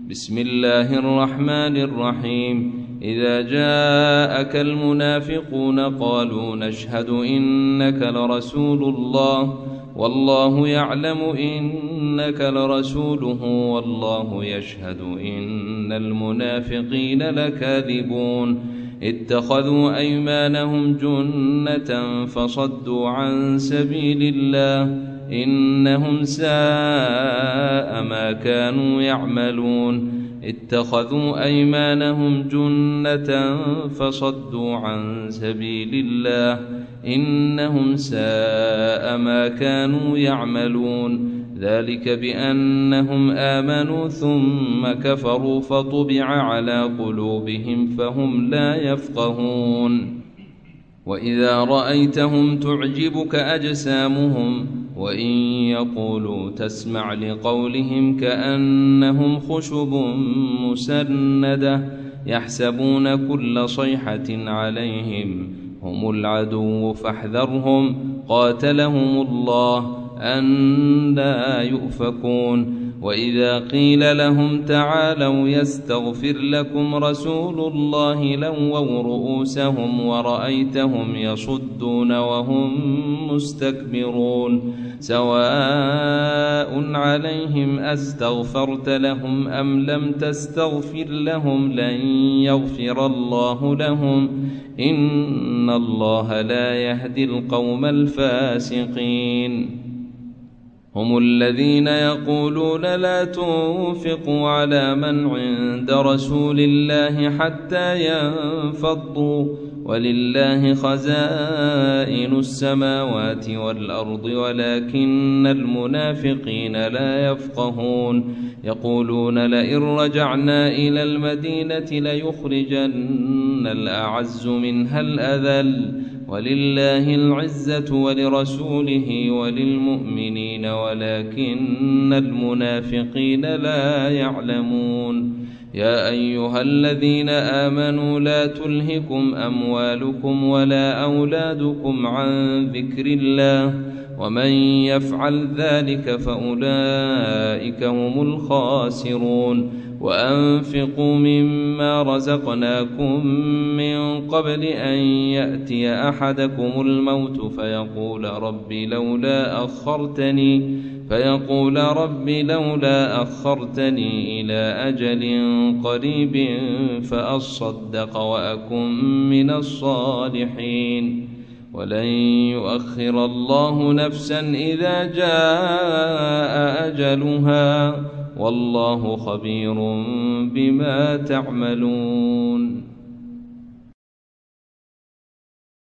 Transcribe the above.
بسم الله الرحمن الرحيم. إذا جاءك المنافقون قالوا نشهد إنك لرسول الله والله يعلم إنك لرسوله والله يشهد إن المنافقين لكاذبون. اتخذوا أيمانهم جنة فصدوا عن سبيل الله إنهم ساء ما كانوا يعملون. اتخذوا أيمانهم جنة فصدوا عن سبيل الله إنهم ساء ما كانوا يعملون. ذلك بأنهم آمنوا ثم كفروا فطبع على قلوبهم فهم لا يفقهون. وإذا رأيتهم تعجبك أجسامهم وإن يقولوا تسمع لقولهم كأنهم خشب مسندة يحسبون كل صيحة عليهم هم العدو فاحذرهم قاتلهم الله أنى يؤفكون. وإذا قيل لهم تعالوا يستغفر لكم رسول الله لووا رؤوسهم ورأيتهم يصدون وهم مستكبرون. سواء عليهم أستغفرت لهم أم لم تستغفر لهم لن يغفر الله لهم إن الله لا يهدي القوم الفاسقين. هم الذين يقولون لا تنفقوا على من عند رسول الله حتى ينفضوا ولله خزائن السماوات والأرض ولكن المنافقين لا يفقهون. يقولون لئن رجعنا إلى المدينة ليخرجن الأعز منها الأذل ولله العزة ولرسوله وللمؤمنين ولكن المنافقين لا يعلمون. يا أيها الذين آمنوا لا تلهكم أموالكم ولا أولادكم عن ذكر الله ومن يفعل ذلك فأولئك هم الخاسرون. وأنفقوا مما رزقناكم من قبل أن يأتي أحدكم الموت فيقول رب لولا أخرتني إلى أجل قريب فأصدق وأكن من الصالحين. ولن يؤخر الله نفسا إذا جاء أجلها والله خبير بما تعملون.